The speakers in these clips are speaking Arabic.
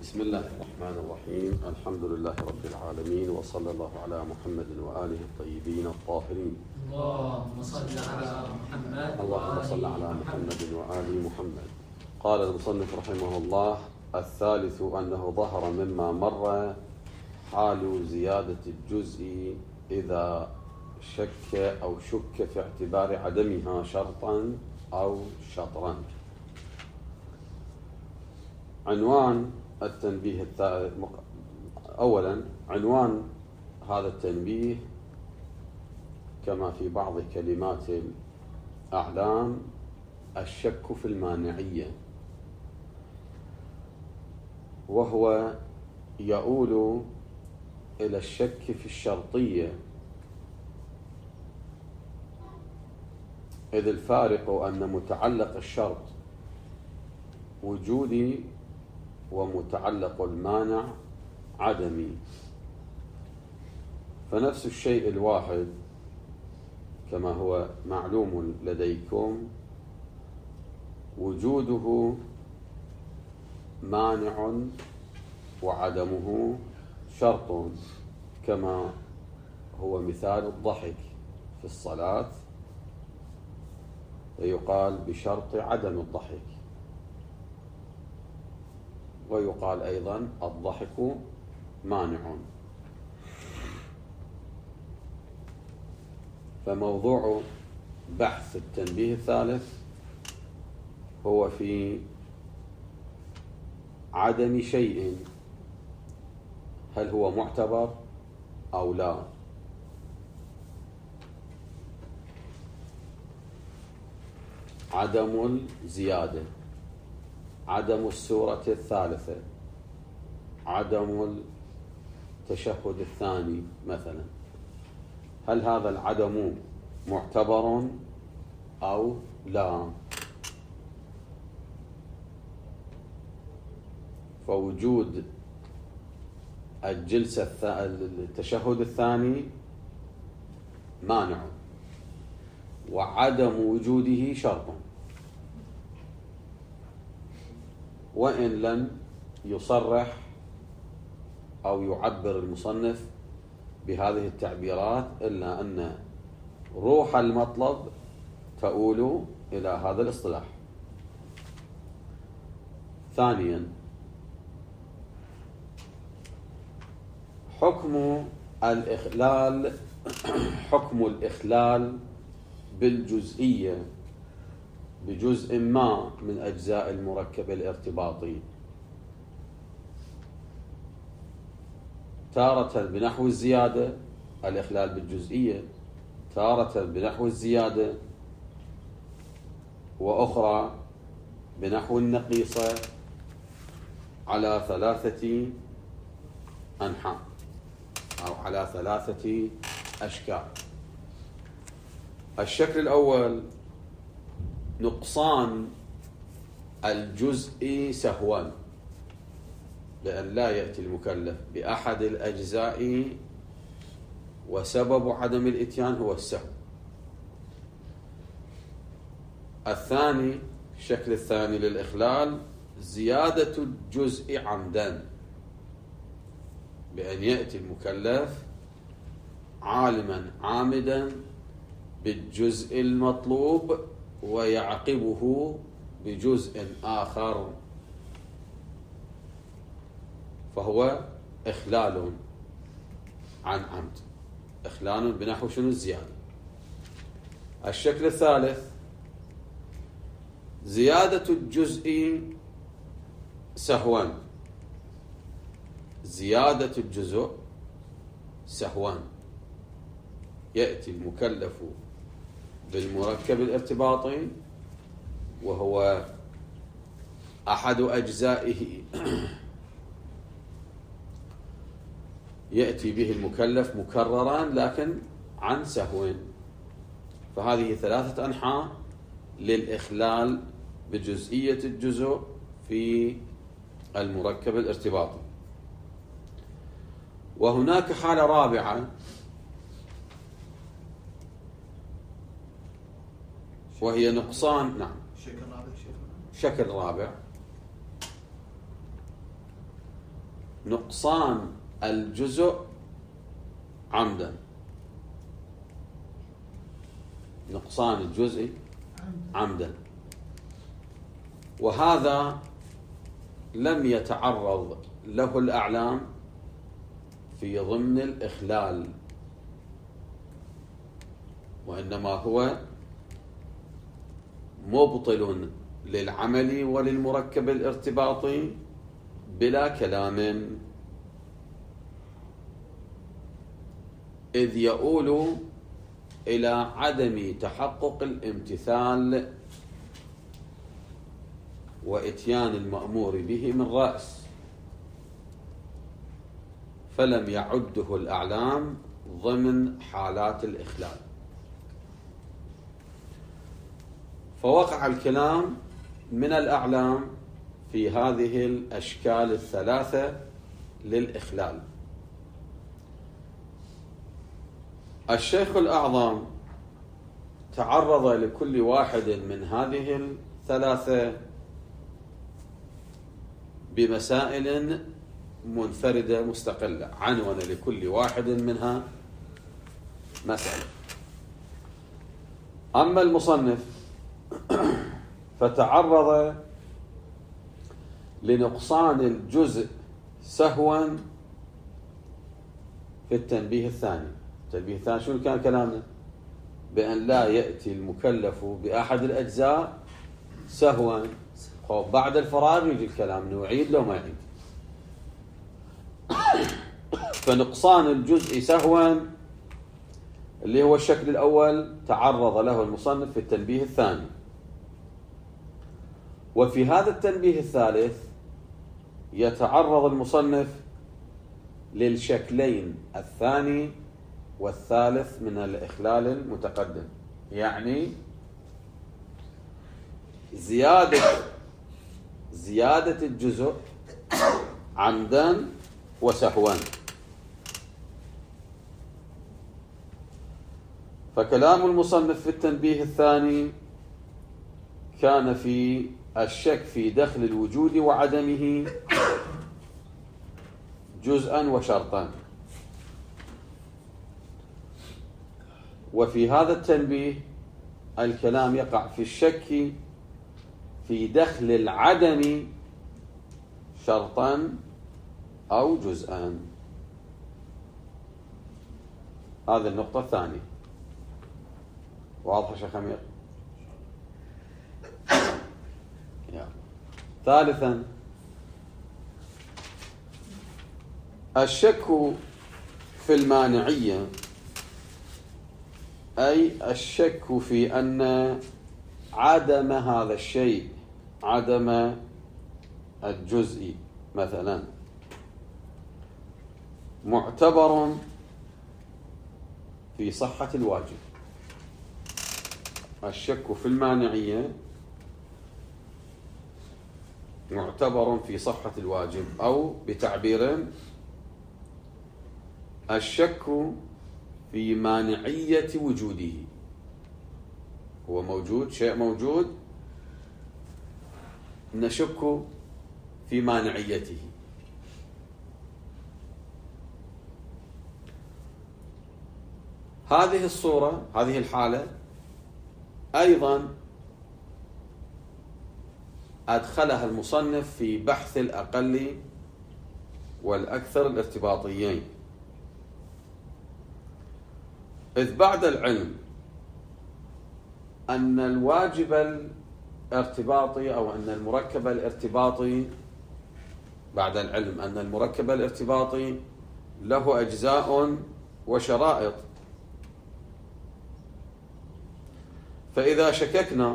بسم الله الرحمن الرحيم. الحمد لله رب العالمين، وصلى الله على محمد وآله الطيبين الطاهرين. اللهم صل على محمد اللهم صل على محمد وآل محمد. قال المصنف رحمه الله: الثالث أنه ظهر مما مر حال زيادة الجزء إذا شك أو شك في اعتبار عدمها شرطا أو شطرا. عنوان التنبيه الثالث. أولا، عنوان هذا التنبيه كما في بعض كلمات الأعلام: الشك في المانعية، وهو يؤول إلى الشك في الشرطية، إذ الفارق أن متعلق الشرط وجودي ومتعلق المانع عدمي، فنفس الشيء الواحد كما هو معلوم لديكم وجوده مانع وعدمه شرط، كما هو مثال الضحك في الصلاة فيقال بشرط عدم الضحك، ويقال أيضا الضحك مانع. فموضوع بحث التنبيه الثالث هو في عدم شيء، هل هو معتبر أو لا. عدم الزيادة، عدم السورة الثالثة، عدم التشهد الثاني مثلا، هل هذا العدم معتبر أو لا؟ فوجود التشهد الثاني مانع، وعدم وجوده شرط، وإن لم يصرح أو يعبر المصنف بهذه التعبيرات، إلا أن روح المطلب تؤول إلى هذا الاصطلاح. ثانيا، حكم الإخلال بالجزئية بجزء ما من أجزاء المركب الارتباطي، تارة بنحو الزيادة، الإخلال بالجزئية تارة بنحو الزيادة، وأخرى بنحو النقيصة، على ثلاثة أنحاء أو على ثلاثة أشكال. الشكل الأول: نقصان الجزء سهوا، لأن لا يأتي المكلف بأحد الأجزاء وسبب عدم الإتيان هو السهو. الثاني، الشكل الثاني للإخلال: زيادة الجزء عمدا، بأن يأتي المكلف عالما عامدا بالجزء المطلوب ويعقبه بجزء آخر، فهو إخلال عن عمد، إخلال بنحو شنو؟ الزيادة. الشكل الثالث: زيادة الجزء سهوا، زيادة الجزء سهوا، يأتي المكلف بالمركب الارتباطي وهو أحد أجزائه، يأتي به المكلف مكررا لكن عن سهو، فهذه ثلاثة أنحاء للإخلال بجزئية الجزء في المركب الارتباطي. وهناك حالة رابعة وهي نقصان. نعم، شكل رابع نقصان الجزء عمدا، نقصان الجزء عمدا، وهذا لم يتعرض له الأعلام في ضمن الإخلال، وإنما هو مبطل للعمل وللمركب الارتباطي بلا كلام، إذ يؤول إلى عدم تحقق الامتثال وإتيان المأمور به من رأس، فلم يعده الأعلام ضمن حالات الإخلال. فوقع الكلام من الأعلام في هذه الأشكال الثلاثة للإخلال. الشيخ الأعظم تعرض لكل واحد من هذه الثلاثة بمسائل منفردة مستقلة، عنون لكل واحد منها مسألة. أما المصنف فتعرض لنقصان الجزء سهوا في التنبيه الثاني. التنبيه الثاني شنو كان كلامنا؟ بأن لا يأتي المكلف بأحد الأجزاء سهوا، بعد الفراغ يجي الكلام انه يعيد لو ما يعيد. فنقصان الجزء سهوا اللي هو الشكل الأول تعرض له المصنف في التنبيه الثاني. وفي هذا التنبيه الثالث يتعرض المصنف للشكلين الثاني والثالث من الإخلال المتقدم، يعني زيادة الجزء عمدا وسهوا. فكلام المصنف في التنبيه الثاني كان في الشك في دخل الوجود وعدمه جزءا وشرطا، وفي هذا التنبيه الكلام يقع في الشك في دخل العدم شرطا أو جزءا. هذه النقطة الثانية. واضح شيخ أمير؟ ثالثا الشك في المانعية، أي الشك في أن عدم هذا الشيء، عدم الجزء مثلا، معتبر في صحة الواجب. الشك في المانعية معتبر في صحة الواجب، أو بتعبير الشك في مانعية وجوده. هو موجود، شيء موجود، نشك في مانعيته. هذه الصورة، هذه الحالة أيضا أدخلها المصنف في بحث الأقل والأكثر الارتباطيين، إذ بعد العلم أن الواجب الارتباطي أو أن المركب الارتباطي، بعد العلم أن المركب الارتباطي له أجزاء وشرائط، فإذا شككنا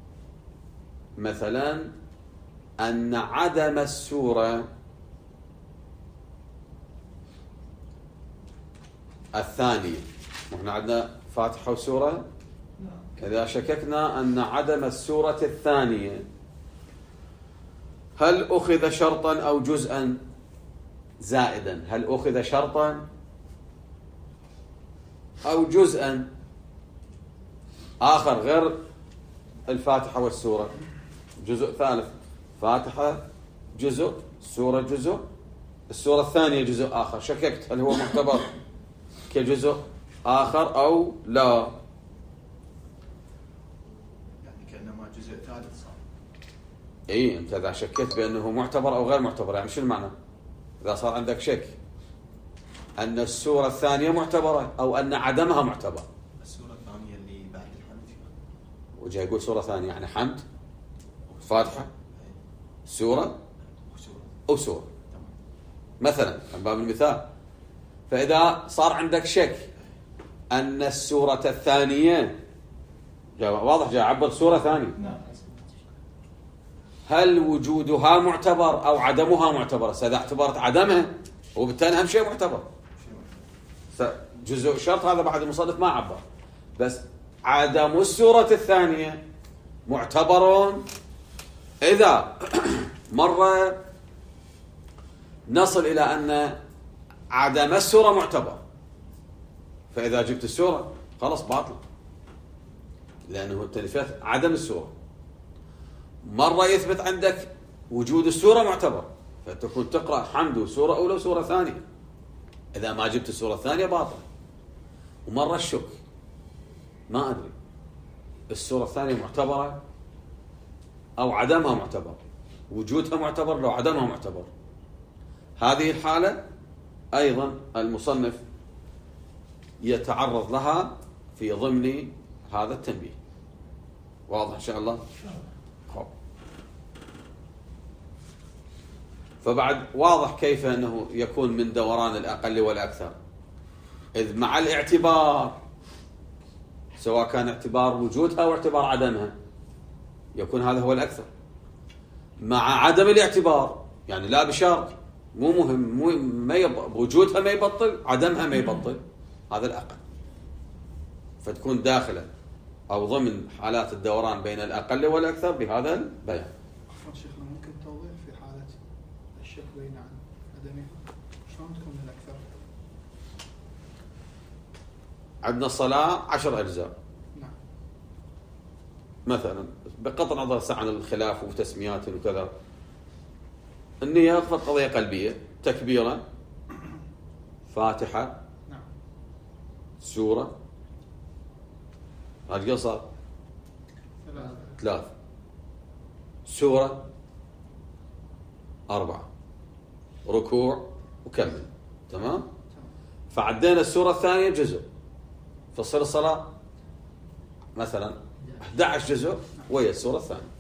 مثلا أن عدم السورة الثانية، نحن عندنا فاتحة وسورة، إذا شككنا أن عدم السورة الثانية هل أخذ شرطا أو جزءا زائدا؟ هل أخذ شرطا أو جزءا آخر غير الفاتحة والسورة؟ جزء ثالث، فاتحة جزء، سورة جزء، السورة الثانية جزء آخر، شككت هل هو معتبر كجزء آخر أو لا؟ يعني كأنما جزء ثالث صار. إيه، أنت إذا شكيت بأنه معتبر أو غير معتبر، يعني شو المعنى؟ إذا صار عندك شك أن السورة الثانية معتبرة أو أن عدمها معتبر. السورة الثانية اللي بعد الحمد، وجاي يقول سورة ثانية يعني حمد، فاتحة، سورة أو سورة مثلا من باب المثال. فإذا صار عندك شك أن السورة الثانية واضح، جاء عبر سورة ثانية، هل وجودها معتبر أو عدمها معتبر؟ إذا اعتبرت عدمها وبالتالي أهم شيء معتبر. جزء شرط هذا بعد المصنف ما عبر، بس عدم السورة الثانية معتبر إذا مرة نصل إلى أن عدم السورة معتبر، فإذا جبت السورة خلاص باطل، لأنه التلفات عدم السورة. مرة يثبت عندك وجود السورة معتبر، فتكون تقرأ حمد سورة أولى وسورة ثانية، إذا ما جبت السورة الثانية باطل. ومرة الشك، ما أدري السورة الثانية معتبرة أو عدمها معتبر، وجودها معتبر لو عدمها معتبر. هذه الحالة أيضا المصنف يتعرض لها في ضمن هذا التنبيه. واضح إن شاء الله؟ فبعد واضح كيف أنه يكون من دوران الأقل والأكثر، إذ مع الاعتبار سواء كان اعتبار وجودها أو اعتبار عدمها يكون هذا هو الأكثر. مع عدم الاعتبار يعني لا بشرط، مو مهم، وجودها ما يبطل، عدمها ما يبطل، هذا الأقل. فتكون داخلة أو ضمن حالات الدوران بين الأقل والأكثر بهذا البيان. عفوا شيخنا، ممكن توضيح في حالة الشك بين عدمها شلون تكون الأكثر؟ عندنا الصلاة 10 أجزاء. نعم. مثلا بقطع نظر عن الخلاف وتسميات وكذا، النية فقط قضية قلبية، تكبيرة، فاتحة، نعم، سورة، هذا صار 3، سورة 4، ركوع وكمل. تمام. فعدينا السورة الثانية جزء، فصل الصلاة مثلا 11 جزء وهي السورة الثانية.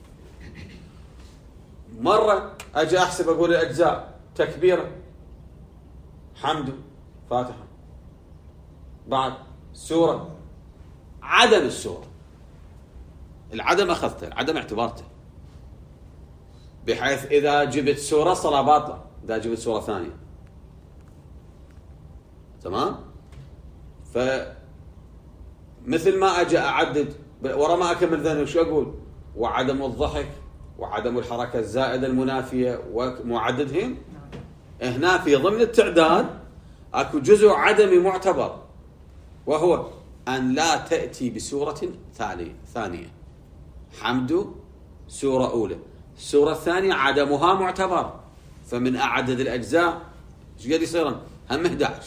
مرة أجي أحسب أقول الأجزاء: تكبيرة، حمد، فاتحة، بعد سورة، عدم السورة. العدم أخذته، العدم اعتبارته، بحيث إذا جبت سورة صلاة باطلة إذا جبت سورة ثانية. تمام. فمثل ما أجي أعدد ورا ما أكمل ذنب شو أقول؟ وعدم الضحك وعدم الحركة الزائدة المنافية ومعددهم. هنا في ضمن التعداد أكو جزء عدمي معتبر، وهو أن لا تأتي بسورة ثانية. حمد سورة أولى، السورة الثانية عدمها معتبر، فمن أعدد الأجزاء ايش قد يصير؟ هم 11.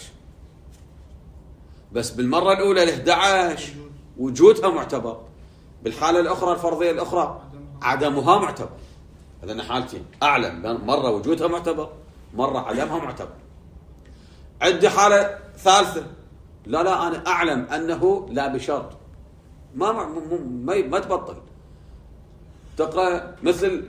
بس بالمرة الأولى 11 وجودها معتبر، بالحالة الأخرى الفرضية الأخرى عدمها معتبر. هذين حالتين، أعلم مرة وجودها معتبر، مرة عدمها معتبر. عندي حالة ثالثة، لا أنا أعلم أنه لا بشرط، ما تبطل. تقرأ مثل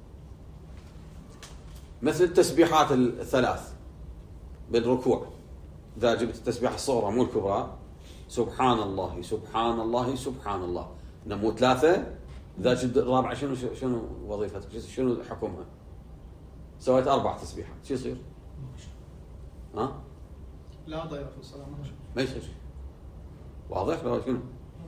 التسبيحات الثلاث بالركوع، إذا جبت التسبيحة الصغرى مو الكبرى: سبحان الله سبحان الله سبحان الله، نمو 3. إذا جبت الرابعة شنو وظيفتها؟ شنو حكمها؟ سويت 4 تسبيحات، شو يصير؟ ها؟ لا ضير في الصلاة، ما يصير. واضح لو شنو؟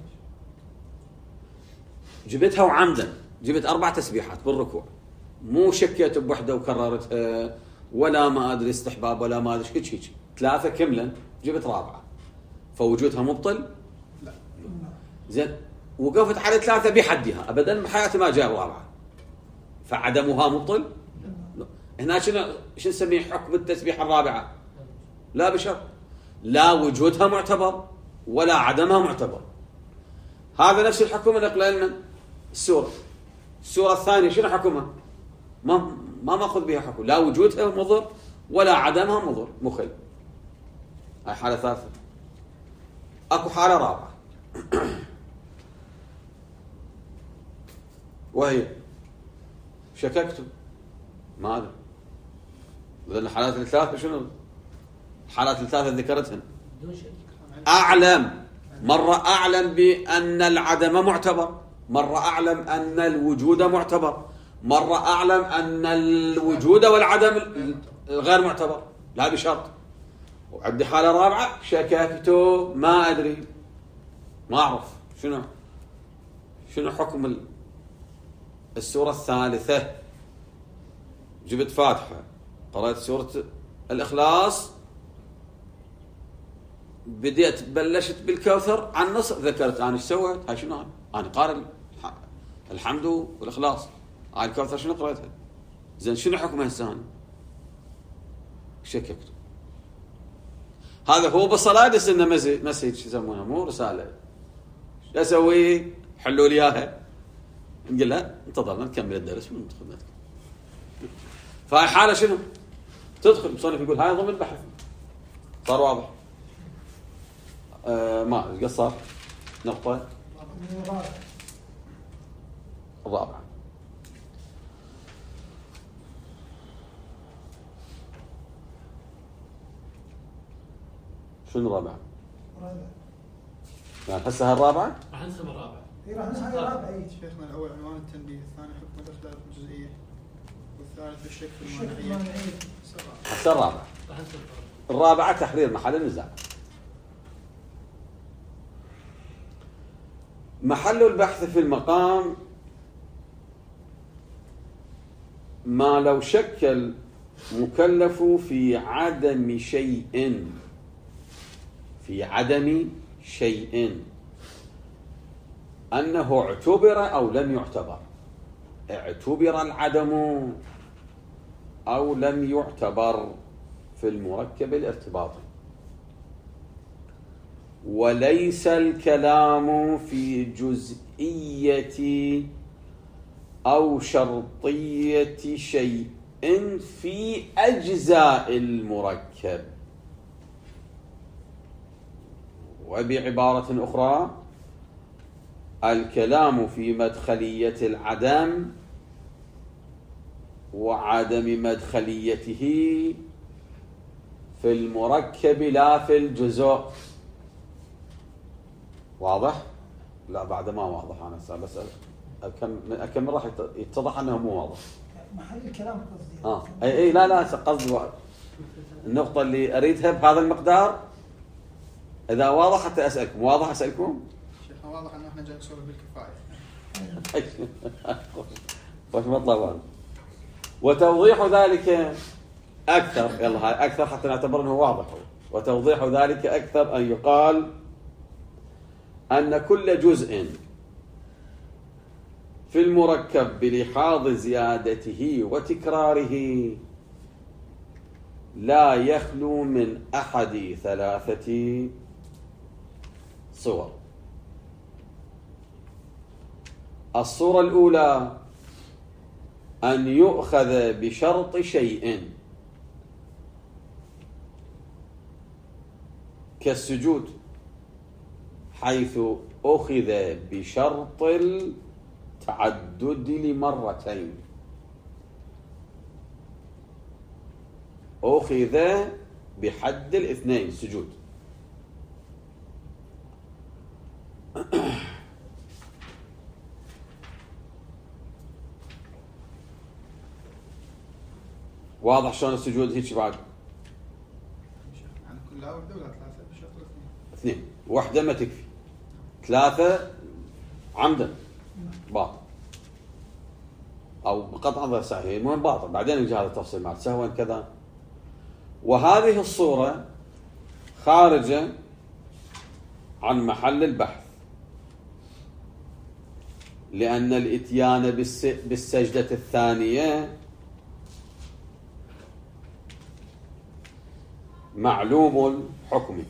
جبتها وعمدا، جبت 4 تسبيحات بالركوع، مو شكيت بوحدة وكررتها ولا ما أدري استحباب ولا ما أدري هيك 3 كملا، جبت 4، فوجودها مبطل؟ لا. زين، وقفت على 3 بحدها أبدا، بحياتي ما جاء 4، فعدمها مبطل؟ لا. هنا شنو نسميه حكم التسبيحة الرابعة؟ لا بشرط، لا وجودها معتبر ولا عدمها معتبر. هذا نفس الحكم اللي نقله لنا السورة الثانية شنو حكمها؟ ما ماخذ بها حكم، لا وجودها مضر ولا عدمها مضر مخل. هاي حالة ثالثة. اكو حالة رابعة وهي شككت ما ادري. لأن الحالات الثلاثة شنو؟ الحالات الثلاثة ذكرتهن. أعلم، مرة أعلم بأن العدم معتبر، مرة أعلم أن الوجود معتبر، مرة أعلم أن الوجود والعدم غير معتبر، لا بشرط. وعندي حالة رابعة شككت ما أدري، ما أعرف شنو حكم السورة الثالثة. جبت فاتحة، قرأت سورة الإخلاص، بلشت بالكوثر عن نص، ذكرت أنا ايش سويت؟ هاي شنو أنا قارئ الحمد والإخلاص، هاي الكوثر شنو قرأتها؟ زين شنو حكمها هسه؟ شككت. هذا هو بالصلاة دس إنه مسج شو يسمونها، مو رسالة. شو أسوي؟ حلوا لي إياها. نقول لها انتظرنا نكمل الدرس وندخل نتكلم. فهاي حالة شنو؟ تدخل مصنف يقول هاي ضمن البحث. صار واضح؟ ما قصر نقطة الرابعة. شنو الرابعة؟ يعني هسه الرابعة؟ راح ندخل الرابعة. راح ندخل الرابعة. شيخنا الأول عنوان التنبيه، الثاني حكم الإخلال في الجزئية، والثالث الشك في المانعية. هسه الرابعة. راح ندخل الرابعة تحرير محل النزاع. محل البحث في المقام ما لو شك المكلف في عدم شيء أنه اعتبر أو لم يعتبر، اعتبر العدم أو لم يعتبر في المركب الارتباطي، وليس الكلام في جزئية أو شرطية شيء في أجزاء المركب. وبعبارة أخرى الكلام في مدخلية العدم وعدم مدخليته في المركب لا في الجزء. واضح؟ لا بعد ما واضح. أنا بس أكمل راح يتضح أنه مو واضح. محل الكلام قصدي. أي لا قصدي النقطة اللي أريدها بهذا المقدار. إذا واضح حتى أسألكم، واضح أسألكم؟ شيخنا واضح أنه إحنا جاي نسولف بالكفاية. وش مطلب هذا؟ وتوضيح ذلك أكثر، يلا هاي أكثر حتى نعتبر أنه واضح. وتوضيح ذلك أكثر أن يقال أن كل جزء في المركب بلحاظ زيادته وتكراره لا يخلو من أحد ثلاثة صور. الصورة الأولى أن يؤخذ بشرط شيء كالسجود، حيث أخذ بشرط التعدد لمرتين، أخذ بحد الاثنين سجود. واضح شلون السجود هيك بعد؟ يعني كلها وحدة ولا ثلاثة بشرط اثنين، واحدة ما تكفي، ثلاثة عمدا باطل أو بقطع نظر صحيح، المهم باطل. بعدين نجي هذا التفصيل مع سهوا كذا. وهذه الصورة خارجة عن محل البحث، لأن الإتيان بالسجدة الثانية معلوم الحكم.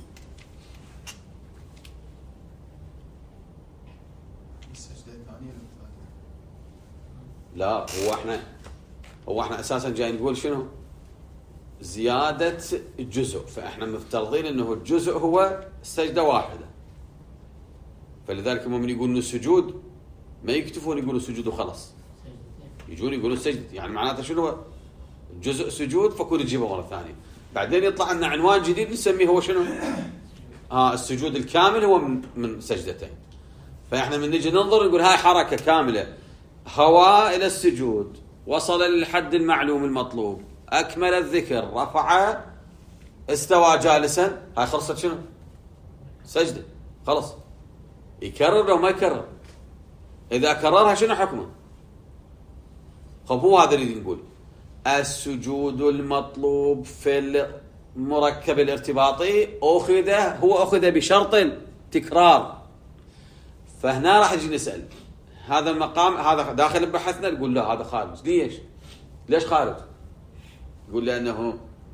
السجدة الثانية والثالثة. لا، هو احنا اساسا جاي نقول شنو؟ زيادة الجزء، فاحنا مفترضين انه الجزء هو سجدة واحدة. فلذلك هم من يقولون السجود ما يكتفون يقولوا السجود وخلاص، يجون يقولوا السجد، يعني معناته شنو هو؟ الجزء سجود، فكون تجيبه مرة ثانية. بعدين يطلع لنا عنوان جديد نسميه هو شنو؟ السجود الكامل هو من سجدتين. فاحنا من نجي ننظر نقول هاي حركة كاملة، هوى إلى السجود، وصل للحد المعلوم المطلوب، أكمل الذكر، رفع، استوى جالسا، هاي خلصت شنو؟ سجدة، خلص. يكرر لو ما يكرر؟ إذا كررها شنو حكمه؟ خب هو هذا اللي نقول السجود المطلوب في المركب الارتباطي أخذ بشرط التكرار. فهنا راح نجي نسأل هذا المقام هذا داخل ببحثنا؟ نقول لا هذا خارج. ليش خارج؟ يقول لأنه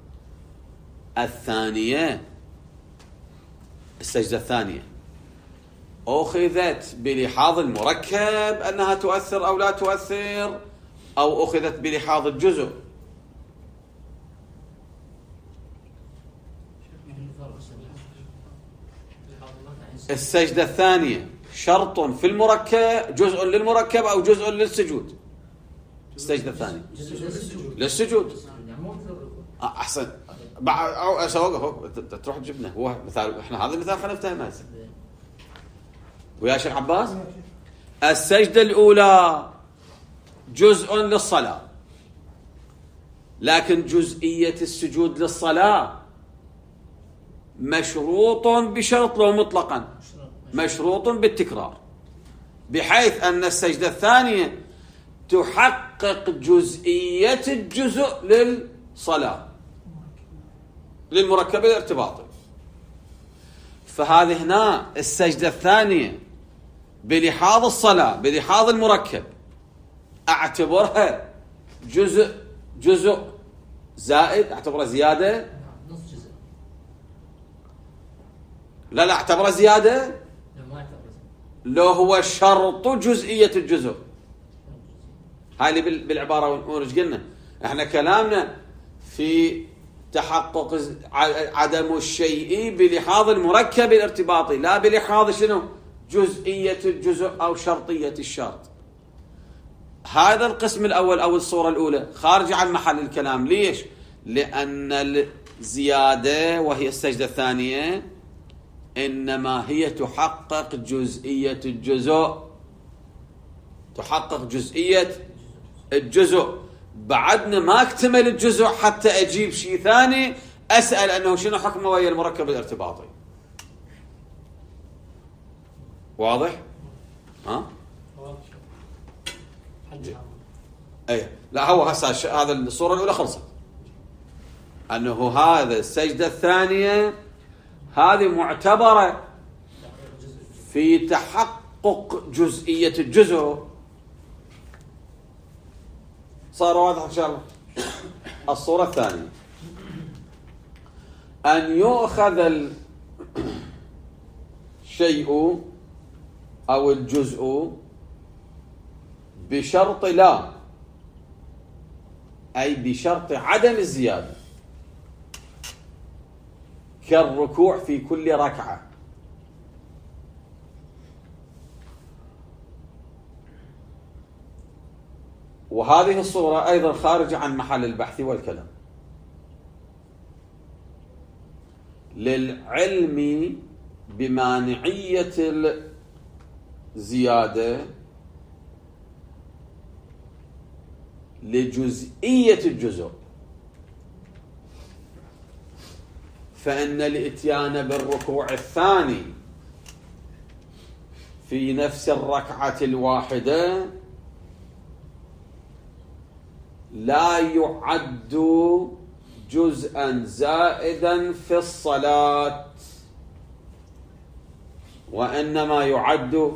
السجدة الثانية أخذت بلحاظ المركب أنها تؤثر أو لا تؤثر، أو أخذت بلحاظ الجزء. السجدة الثانية شرط في المركب، جزء للمركب أو جزء للسجود. السجدة الثانية للسجود. أحسن. تروح تجيبنا هو مثال، احنا هذا المثال خلينا نفتهمه هسه ويا شيخ عباس. السجدة الأولى جزء للصلاة، لكن جزئية السجود للصلاة مشروط بشرط لو مطلقا، مشروط بالتكرار، بحيث أن السجدة الثانية تحقق جزئية الجزء للصلاة للمركب الارتباطي. فهذه هنا السجدة الثانية بلحاظ الصلاة بلحاظ المركب أعتبرها جزء زائد، أعتبرها زيادة. نص جزء. لا أعتبرها زيادة. لو هو شرط جزئية الجزء. هاي اللي بالعبارة ونرج قلنا احنا كلامنا في تحقق عدم الشيء بلحاظ المركب الارتباطي، لا بلحاظ شنو؟ جزئية الجزء أو شرطية الشرط. هذا القسم الأول أو الصورة الأولى خارج عن محل الكلام. ليش؟ لأن الزيادة وهي السجدة الثانية إنما هي تحقق جزئية الجزء، تحقق جزئية الجزء. بعدنا ما اكتمل الجزء حتى أجيب شيء ثاني أسأل أنه شنو حكمه ويا المركب الارتباطي. واضح؟ ها؟ أي لا، هو هسه هذا الصورة الأولى خلصت، أنه هذا السجدة الثانية هذه معتبرة في تحقق جزئية الجزء. صار واضح إن شاء الله. الصورة الثانية أن يؤخذ الشيء أو الجزء بشرط لا، أي بشرط عدم الزيادة، كالركوع في كل ركعة. وهذه الصورة أيضا خارجة عن محل البحث والكلام. للعلم بمانعية الزيادة لجزئية الجزء، فإن الإتيان بالركوع الثاني في نفس الركعة الواحدة لا يعد جزءا زائدا في الصلاة، وإنما يعد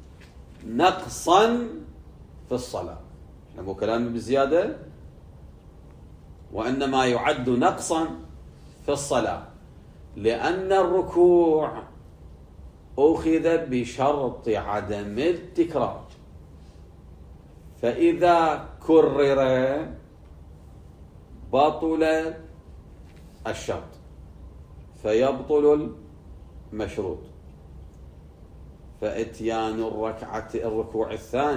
نقصا في الصلاة. مو كلام بالزيادة، وإنما يعد نقصا في الصلاة، لأن الركوع أخذ بشرط عدم التكرار، فإذا كرر بطل الشرط فيبطل المشروط. فإتيان الركوع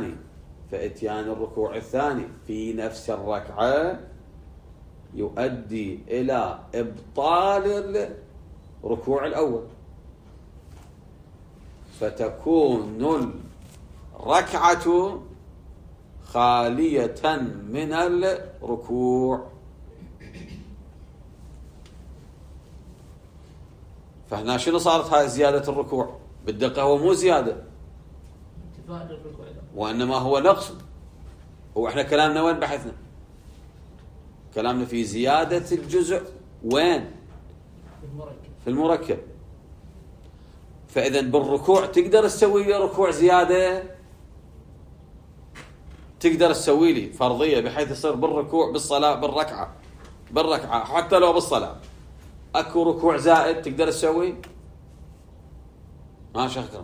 الثاني في نفس الركعة يؤدي إلى إبطال الركوع الأول، فتكون الركعة خالية من الركوع. فهنا شنو صارت هاي زيادة الركوع؟ بالدقة هو مو زيادة وإنما هو نقص. احنا كلامنا وين بحثنا؟ كلامنا في زيادة الجزء وين؟ في المركب. فإذا بالركوع تقدر تسوي لي ركوع زيادة، تقدر تسوي لي فرضية بحيث يصير بالركوع بالصلاة بالركعة حتى لو بالصلاة اكو ركوع زائد تقدر تسوي؟ ما شكرا.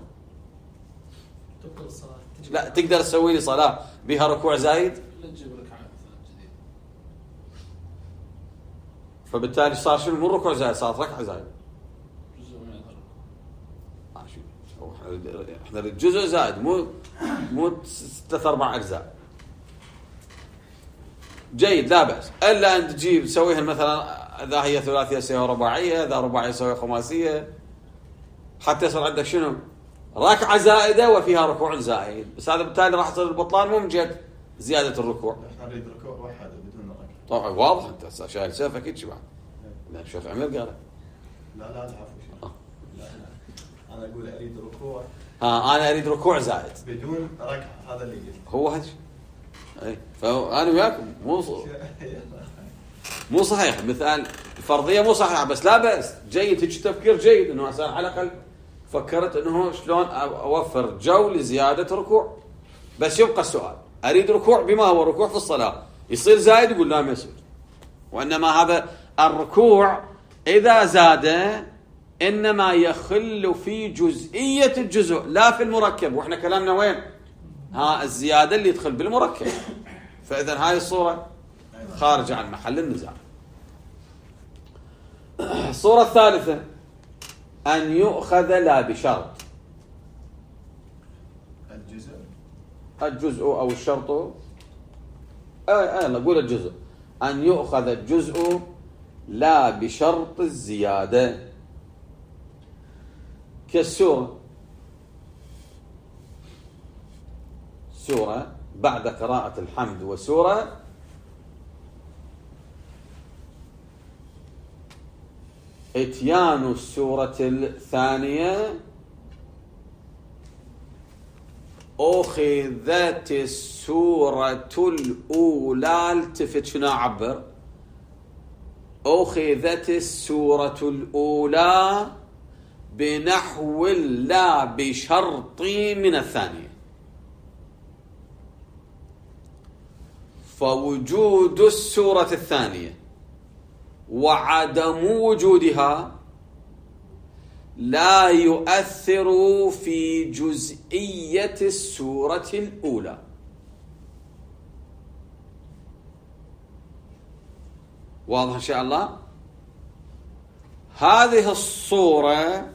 لا تقدر تسوي لي صلاة بها ركوع زايد؟ فبالتالي صار شنو؟ مو ركوع زايد، صارت ركعة زايد. احنا الجزء زائد مو 3-4 أجزاء. جيد لا بأس، إلا أن تجيب تسويها مثلا إذا هي ثلاثية تسويها رباعية، إذا رباعية تسويها خماسية، حتى يصير عندك شنو؟ ركعة زائدة وفيها ركوع زائد. بس هذا بالتالي راح يصير البطلان مو من جهة زيادة الركوع. احنا نريد ركوع واحد بدون ركعة. طبعا واضح، أنت شايل سيف أكيد شبع. لا الشيخ عمر قال لا عفوا شيخ. لا أنا أقول أريد ركوع. أنا أريد ركوع زائد بدون ركعة، هذا اللي قلت. هو هذا. أي فأنا وياكم مو صحيح، مثال الفرضية مو صحيحة، بس لا بأس. جيد هيك تفكير جيد، إنه على الأقل فكرت إنه شلون أوفر جو لزيادة ركوع. بس يبقى السؤال، أريد ركوع بما هو ركوع في الصلاة، يصير زائد؟ يقول لا ما يصير. وإنما هذا الركوع إذا زاد إنما يخل في جزئية الجزء لا في المركب. وإحنا كلامنا وين؟ الزيادة اللي يدخل بالمركب. فإذا هاي الصورة خارجة عن محل النزاع. الصورة الثالثة أن يؤخذ لا بشرط. الجزء أو الشرط، لا قول الجزء. أن يؤخذ الجزء لا بشرط الزيادة، كالسورة. سورة بعد قراءة الحمد وسورة اتيان السورة الثانية أخذت السورة الأولى. التفت شنو أعبر؟ أخذت السورة الأولى بنحو لا بشرط من الثانية. فوجود السورة الثانية وعدم وجودها لا يؤثر في جزئية السورة الأولى. واضح إن شاء الله؟ هذه الصورة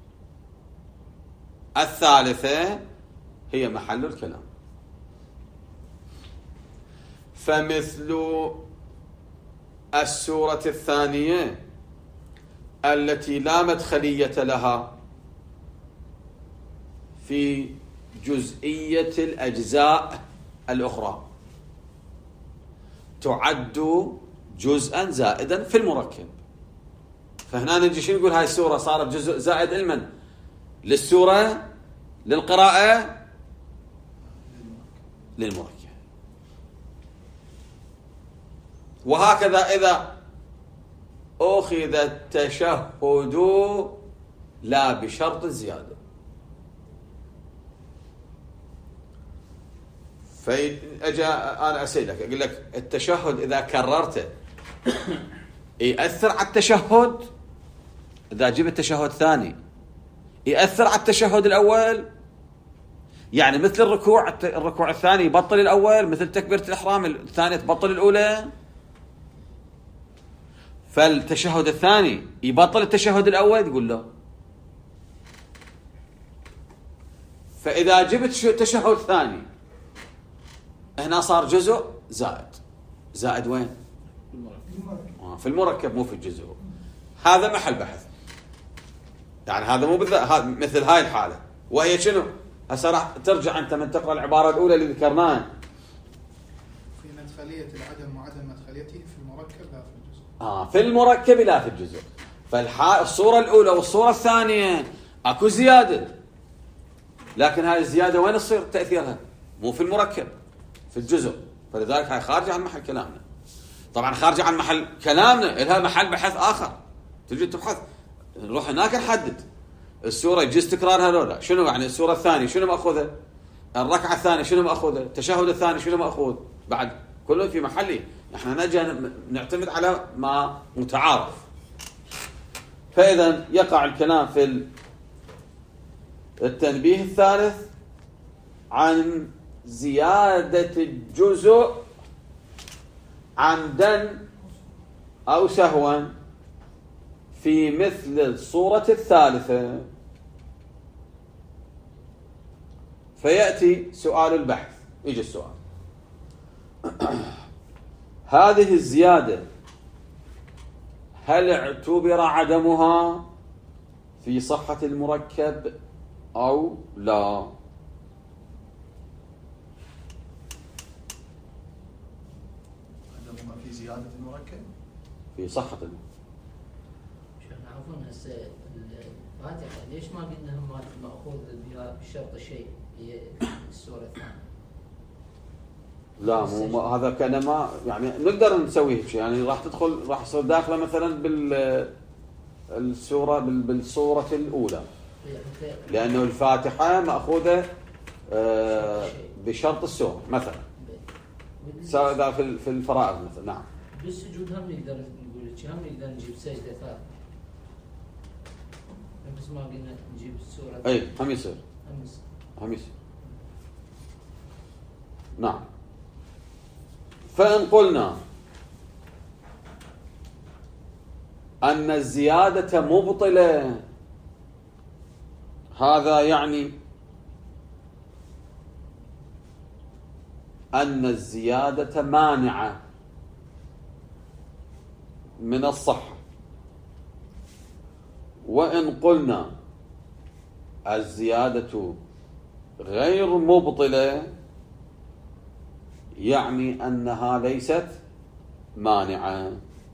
الثالثة هي محل الكلام. فمثل السورة الثانية التي لا مدخلية لها في جزئية الأجزاء الأخرى تعد جزءا زائدا في المركب. فهنا نجي شو نقول؟ هاي السورة صارت جزء زائد لمن؟ للسورة، للقراءة، للمركب. وهكذا إذا أخذ التشهد لا بشرط الزيادة. فأجا أنا أسألك أقول لك التشهد إذا كررته يأثر على التشهد إذا جبت التشهد الثاني يأثر على التشهد الأول، يعني مثل الركوع الثاني يبطل الأول، مثل تكبيرة الإحرام الثانية تبطل الأولى، فالتشهد الثاني يبطل التشهد الأول، يقول له. فإذا جبت تشهد ثاني هنا صار جزء زائد وين؟ في المركب مو في الجزء. هذا محل بحث، يعني هذا مو مثل هاي الحالة، وهي شنو؟ هسه راح ترجع أنت من تقرأ العبارة الأولى اللي ذكرناها في مدخلية العدم وعدم مدخليته في المركب لا في الجزء. في المركب لا في الجزء. فالصورة الأولى والصورة الثانية أكو زيادة، لكن هاي الزيادة وين تصير تأثيرها؟ مو في المركب، في الجزء. فلذلك هاي خارجة عن محل كلامنا. طبعا خارجة عن محل كلامنا، إلها محل بحث آخر تجي تبحث، نروح هناك نحدد السورة يجوز تكرارها لولا، شنو يعني السورة الثانية شنو مأخوذة، الركعة الثانية شنو مأخوذة، التشهد الثاني شنو مأخوذ، بعد كله في محله. احنا نجي نعتمد على ما متعارف. فإذا يقع الكلام في التنبيه الثالث عن زيادة الجزء عمدا أو سهوا في مثل الصورة الثالثة. فيأتي سؤال البحث، يجي السؤال: هذه الزيادة هل اعتبر عدمها في صحة المركب أو لا؟ عندما في زيادة المركب في صحة المركب. شيخنا عفوا، هسه الفاتحة ليش ما قلنا هم مأخوذ بها بشرط شيء هي السورة الثانية؟ لا مو هذا كانما يعني نقدر نسويه شيء، يعني راح تصير داخله مثلا بالصورة الأولى، لأنه الفاتحة مأخوذة بشرط السورة مثلا، سواء في الفرائض مثلا. نعم. بالسجود هم نقدر نقول هم نقدر نجيب سجدة ثالثة، بس ما قلنا نجيب السورة. أي هم يصير. نعم. فإن قلنا أن الزيادة مبطلة، هذا يعني أن الزيادة مانعة من الصحة. وإن قلنا الزيادة غير مبطلة، يعني أنها ليست مانعة.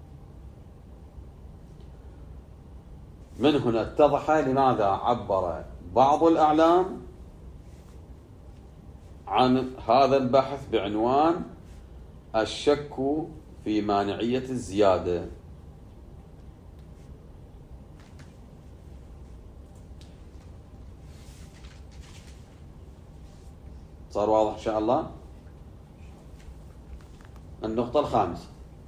من هنا اتضح لماذا عبر بعض الأعلام عن هذا البحث بعنوان الشك في مانعية الزيادة. صار واضح إن شاء الله؟ النقطة الخامسة: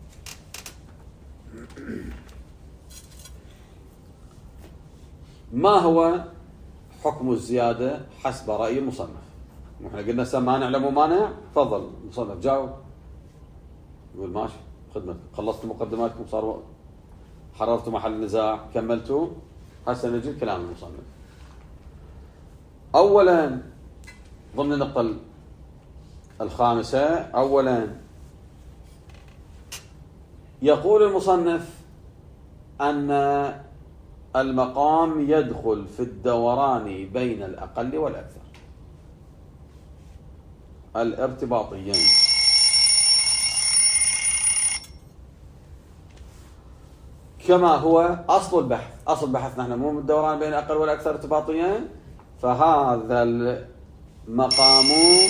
ما هو حكم الزيادة حسب رأي المصنف؟ احنا قلنا مانع لا مو مانع. تفضل المصنف جاوب. يقول ماشي خدمتك، خلصتوا مقدماتكم، صاروا حررتوا محل النزاع، كملتوا، هسه نجي كلام المصنف. أولا ضمن النقطة الخامسة، أولا يقول المصنف أن المقام يدخل في الدوران بين الأقل والأكثر الارتباطيين، كما هو أصل البحث. أصل بحثنا نحن مو الدوران بين الأقل والأكثر ارتباطيين، فهذا المقام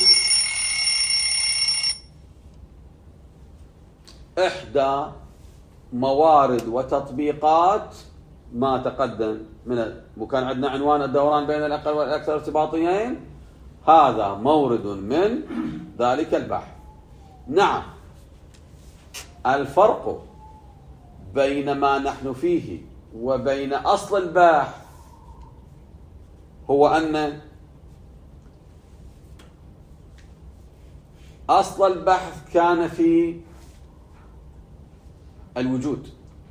إحدى موارد وتطبيقات ما تقدم وكان عندنا عنوان الدوران بين الأقل والأكثر ارتباطيين، هذا مورد من ذلك البحث. نعم، الفرق بين ما نحن فيه وبين أصل البحث هو أن أصل البحث كان في الوجود،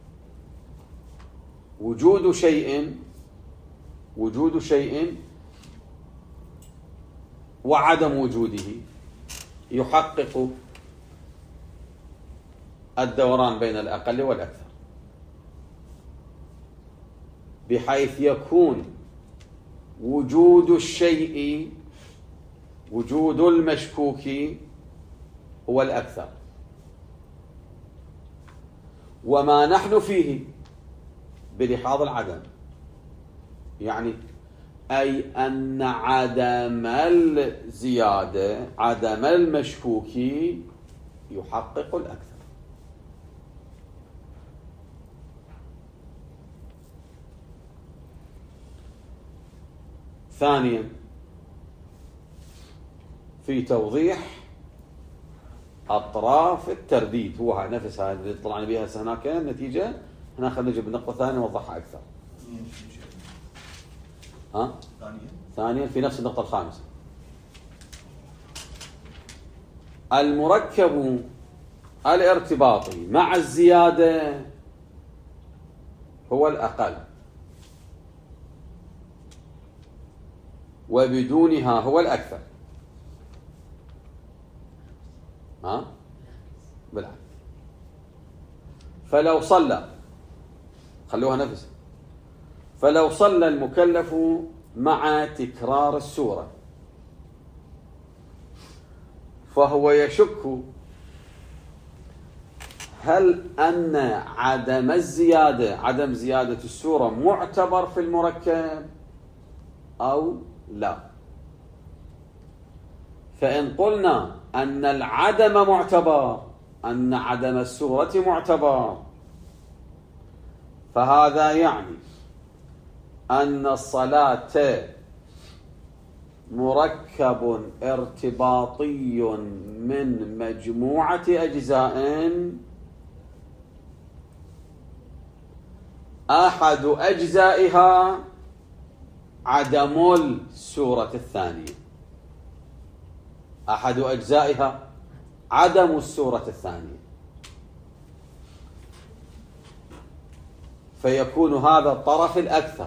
وجود شيء وعدم وجوده يحقق الدوران بين الأقل والأكثر، بحيث يكون وجود الشيء، وجود المشكوك هو الأكثر، وما نحن فيه بلحاظ العدم، يعني أي أن عدم الزيادة، عدم المشكوك يحقق الأكثر. ثانيا في توضيح أطراف الترديد، هو نفس هذا اللي طلعنا بها هناك النتيجة، هنا خلينا نجيب النقطة الثانية نوضحها أكثر. ثانيا في نفس النقطة الخامسة، المركب الارتباطي مع الزيادة هو الأقل، وبدونها هو الأكثر. بالعكس. فلو صلى، خلوها نفسها، فلو صلى المكلف مع تكرار السورة فهو يشك هل أن عدم زيادة السورة معتبر في المركب أو لا. فإن قلنا أن العدم معتبر، أن عدم السورة معتبر، فهذا يعني أن الصلاة مركب ارتباطي من مجموعة أجزاء، أحد أجزائها عدم السورة الثانية، أحد أجزائها عدم السورة الثانية، فيكون هذا الطرف الأكثر.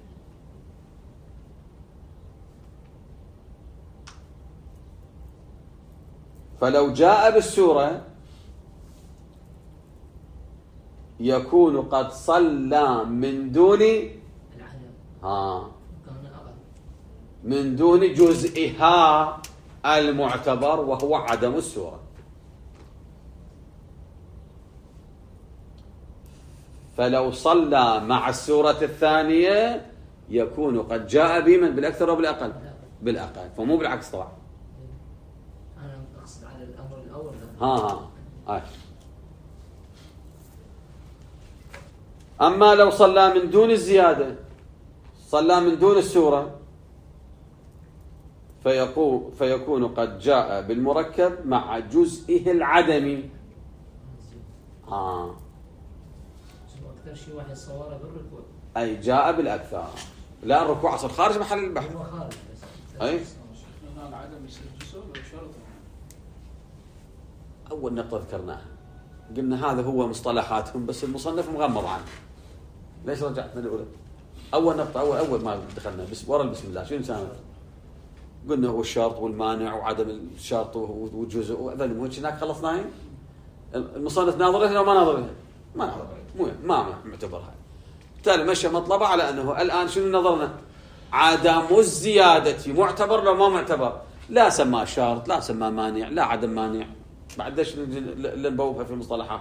فلو جاء بالسورة يكون قد صلى من دون جزئها المعتبر وهو عدم السورة. فلو صلى مع السورة الثانية يكون قد جاء بمن بالأكثر أو بالأقل؟ بالأقل، فمو بالعكس طبعا. أنا أقصد على الأمر الأول. أما لو صلى من دون الزيادة، صلى من دون السورة، فيكون قد جاء بالمركب مع جزئه العدمي. أكثر شيء واحد صوره بالركوع، أي جاء بالأكثر. لا، الركوع أصلا خارج محل البحث. هو خارج بس. أي العدم يصير جزء ولا شرط؟ أول نقطة ذكرناها قلنا هذا هو مصطلحاتهم، بس المصنف مغمض عنه. ليش رجعتنا الأولى؟ أول نقطة، أول ما دخلنا بس ورا البسم الله شو نساوي؟ قلنا هو الشرط والمانع وعدم الشرط والجزء وهذول مو هناك خلصناهم. المصنف ناظر هنا وما ناظر هنا، ما ناظر، ما معتبرها. بالتالي مشى مطلبه على أنه الآن شنو نظرنا؟ عدم الزيادة معتبر لو ما معتبر، لا سماه شرط، لا سماه مانع، لا عدم مانع. بعد ايش اللي نبوبها في المصطلحات؟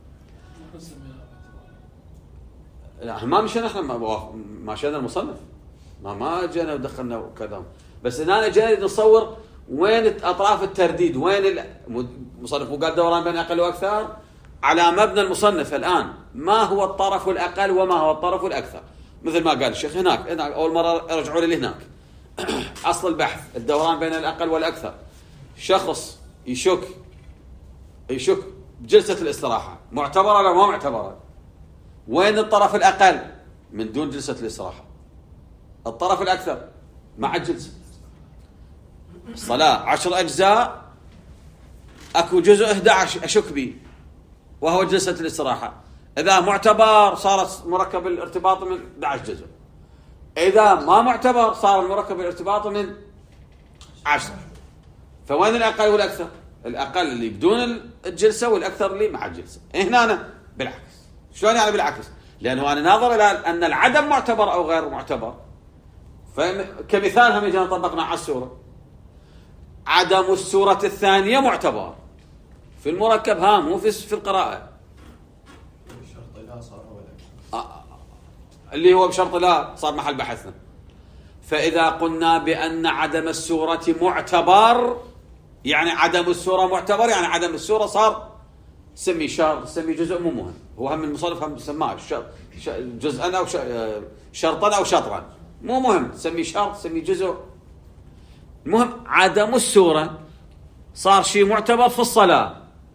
لا ما مشينا احنا، ما مشينا المصنف، ما جينا ودخلنا وكذا. بس هنا جينا نصور وين اطراف الترديد، وين المصنف وقال دوران بين اقل واكثر على مبنى المصنف. الان ما هو الطرف الاقل وما هو الطرف الاكثر، مثل ما قال الشيخ هناك اول مره ارجعوا لي هناك. اصل البحث الدوران بين الاقل والاكثر. شخص يشك بجلسه الاستراحه معتبره ولا ما معتبره؟ وين الطرف الأقل من دون جلسة الاستراحة؟ الطرف الأكثر مع الجلسة. الصلاة 10 أجزاء، أكو جزء 11 أشك به وهو جلسة الاستراحة. إذا معتبر صارت مركب الارتباط من 11 جزء، إذا ما معتبر صار المركب الارتباط من 10. فوين الأقل والأكثر؟ الأقل اللي بدون الجلسة والأكثر اللي مع الجلسة. هنا أنا بالعكس. شلون يعني بالعكس؟ لأنه أنا ناظر إلى أن العدم معتبر أو غير معتبر. فكمثال هم إذا طبقنا على السورة، عدم السورة الثانية معتبر في المركب، مو في القراءة. الشرط لا صار هو اللي هو بشرط لا صار محل بحثنا. فإذا قلنا بأن عدم السورة معتبر، يعني عدم السورة معتبر، يعني عدم السورة صار سمي شرط، سمي جزء، مو مهم. هو هم المصنف هم سماه جزءا أو شرطا أو شطرا، مو مهم، سمي شرط سمي جزء. المهم عدم السورة صار شيء معتبر في الصلاة.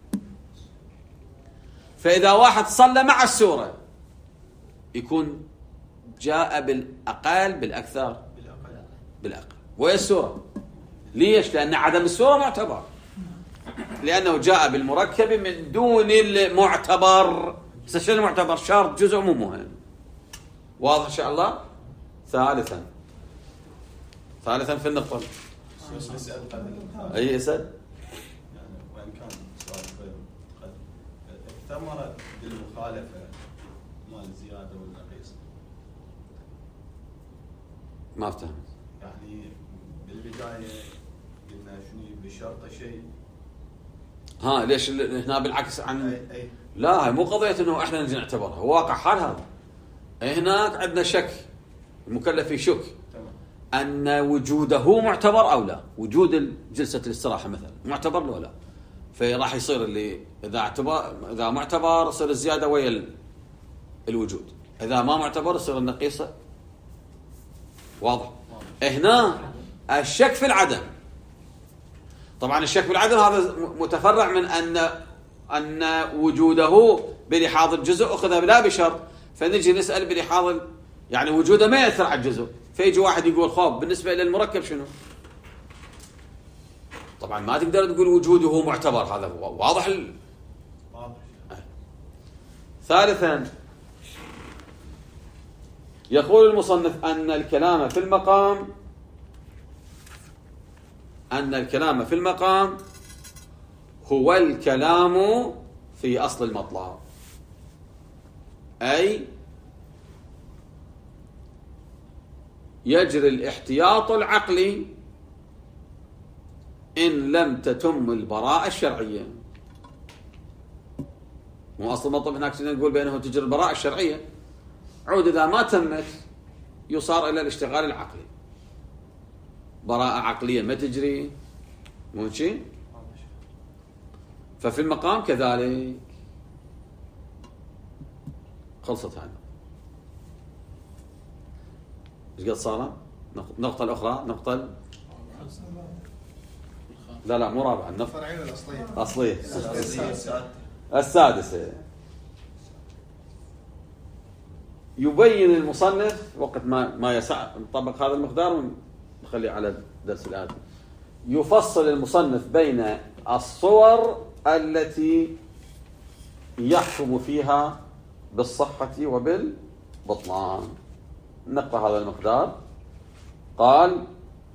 فإذا واحد صلى مع السورة يكون جاء بالأقل بالأكثر بالأقل. وهي السورة. ليش؟ لأن عدم السورة معتبر، لأنه جاء بالمركب من دون المعتبر. شنو المعتبر؟ شرط جزء، مو مهم. واضح إن شاء الله. ثالثا في النقطة. أي أسد؟ يعني وإن كان سؤال قد احتملت المخالفة مال الزيادة والنقيص. ما افتهم. يعني بالبداية قلنا شنو بشرط شيء. ليش هنا بالعكس عن أي. لا، هاي مو قضية انه احنا نجي نعتبرها، هو واقع حال هذا. هناك عندنا شك، المكلف يشك ان وجوده معتبر او لا. وجود جلسة الاستراحة مثلا معتبر له لا، فراح يصير اللي اذا معتبر يصير الزيادة ويا الوجود، اذا ما معتبر يصير النقيصة. واضح؟ هنا الشك في العدم. طبعا الشك في العدم هذا متفرع من أن وجوده بلحاظ الجزء أخذ لا بشرط. فنجي نسأل بلحاظ يعني وجوده ما يأثر على الجزء. فيجي واحد يقول خوف بالنسبة إلى المركب شنو؟ طبعا ما تقدر تقول وجوده معتبر، هذا واضح. ثالثا يقول المصنف أن الكلام في المقام هو الكلام في أصل المطلب، أي يجري الاحتياط العقلي إن لم تتم البراءة الشرعية. مو أصل المطلب هناك نقول بأنه تجري البراءة الشرعية، عود إذا ما تمت يصار إلى الاشتغال العقلي. براءة عقلية ما تجري، مو شيء. ففي المقام كذلك. خلصت هذا. ايش قد صار؟ نقطة الأخرى، نقطة لا مو رابعة، الفرعية الأصلية. أصلية. السادسة. يبين المصنف وقت ما يسع نطبق هذا المقدار ونخليه على الدرس الآتي. يفصل المصنف بين الصور التي يحكم فيها بالصحة وبالبطلان. نقرأ هذا المقدار. قال: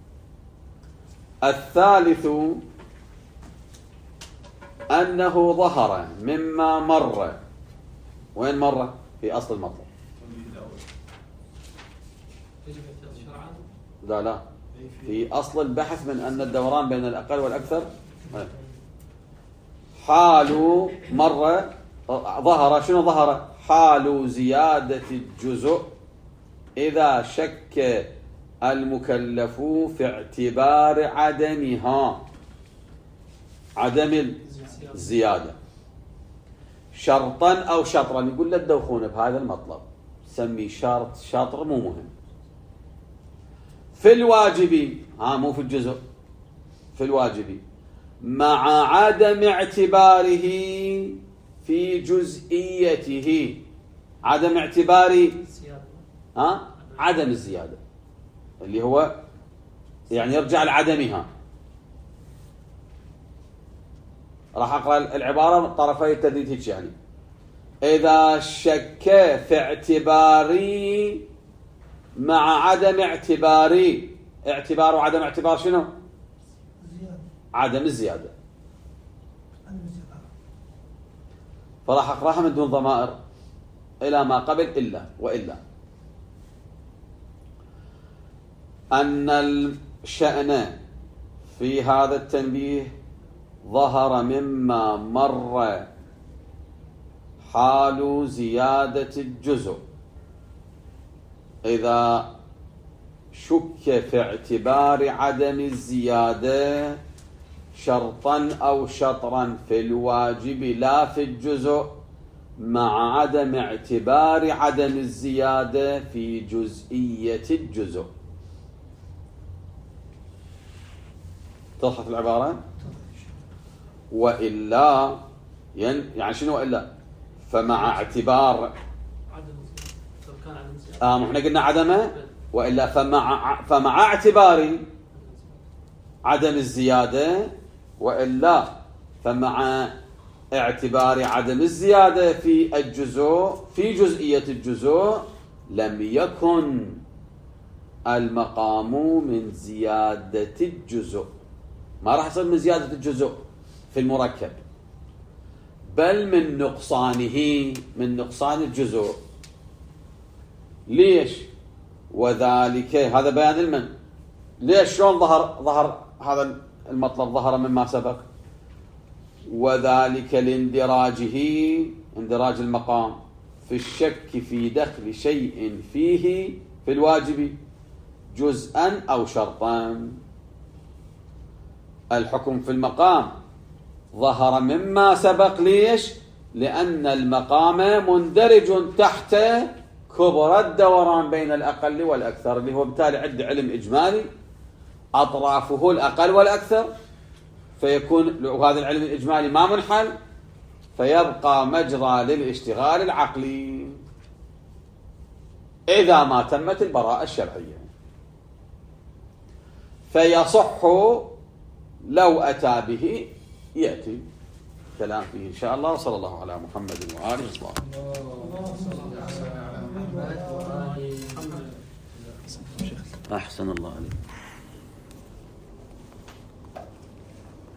الثالث أنه ظهر مما مر. وين مر؟ في أصل المطلب. لا في أصل البحث من أن الدوران بين الأقل والأكثر. حال مر ظهر. شنو ظهر؟ حال زيادة الجزء إذا شك المكلف في اعتبار عدمها، عدم الزيادة، شرطا أو شطرا. يقول لا تدوخون بهذا المطلب، سمي شرط شطر مو مهم. في الواجب، مو في الجزء، في الواجب مع عدم اعتباره في جزئيته. عدم اعتبار زيادة. عدم الزيادة اللي هو يعني يرجع لعدمها. راح أقرأ العبارة من طرفي التدريج هيك يعني: إذا شك في اعتباري مع عدم اعتباري. اعتبار وعدم اعتبار شنو؟ زيادة. عدم الزيادة. عدم الزيادة. فراح أقرأها من دون ضمائر إلى ما قبل إلا وإلا. أن الشأن في هذا التنبيه ظهر مما مر حال زيادة الجزء إذا شك في اعتبار عدم الزيادة شرطا أو شطرا في الواجب لا في الجزء مع عدم اعتبار عدم الزيادة في جزئية الجزء. توضحت العبارة؟ وإلا يعني شنو وإلا؟ فمع اعتبار احنا قلنا عدمه وإلا فمع اعتبار عدم الزيادة وإلا فمع اعتبار عدم الزيادة في الجزء في جزئية الجزء لم يكن المقام من زيادة الجزء. ما راح يصير من زيادة الجزء في المركب بل من نقصانه من نقصان الجزء. ليش؟ وذلك هذا بيان المن. ليش شلون ظهر هذا المطلب ظهر مما سبق؟ وذلك لاندراجه اندراج المقام في الشك في دخل شيء فيه في الواجب جزءا أو شرطا. الحكم في المقام ظهر مما سبق. ليش؟ لأن المقام مندرج تحت كبر الدوران بين الأقل والأكثر اللي هو بالتالي عند علم إجمالي أطرافه الأقل والأكثر فيكون وهذا العلم الإجمالي ما منحل فيبقى مجرى للاشتغال العقلي إذا ما تمت البراءة الشرعية. فيصح لو أتى به يأتي كلام فيه إن شاء الله. وصلى الله على محمد وآله وصحبه. أحسن الله عليك.